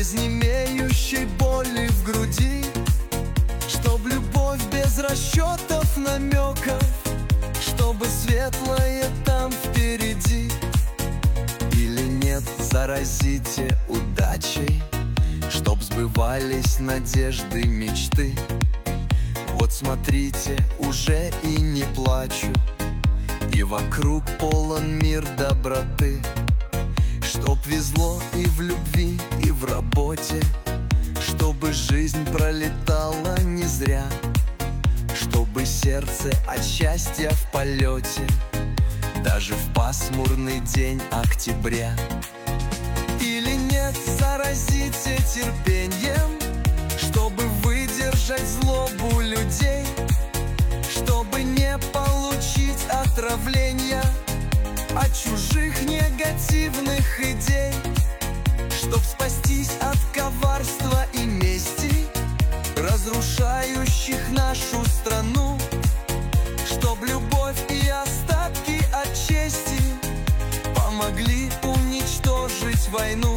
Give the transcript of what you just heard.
без немеющей боли в груди, чтоб любовь без расчетов, намеков, чтобы светлое там впереди. Или нет, заразите удачей, чтоб сбывались надежды, мечты. Вот смотрите, уже и не плачу, и вокруг полон мир доброты. Чтоб везло и в любви, и в работе, чтобы жизнь пролетала не зря, чтобы сердце от счастья в полете, даже в пасмурный день октября. Или нет, заразите терпением, чтобы выдержать злобу людей, чтобы не получить отравления от чужих негативных идей, чтоб спастись от коварства и мести, разрушающих нашу страну, чтоб любовь и остатки от чести помогли уничтожить войну.